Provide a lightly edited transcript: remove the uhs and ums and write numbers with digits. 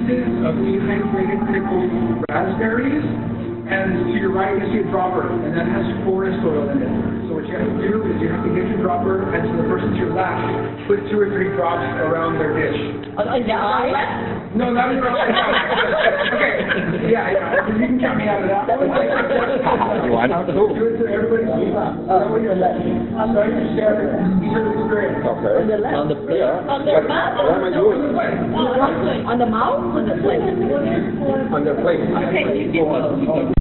pieces of dehydrated pickled raspberries, and to your right you see a dropper, and that has forest oil in it. So what you have to do is you have to get your dropper, and so the person to your left put 2 or 3 drops around their dish. On the eye? No, not in your eye. Okay, yeah, you can count me out of that. That was like What? Do it to everybody's left. On your left. Start to share each other's experience. Okay. on the left. On the plate. On the mouth? What am I doing? On the mouth? On the plate? On the plate. Okay, you can.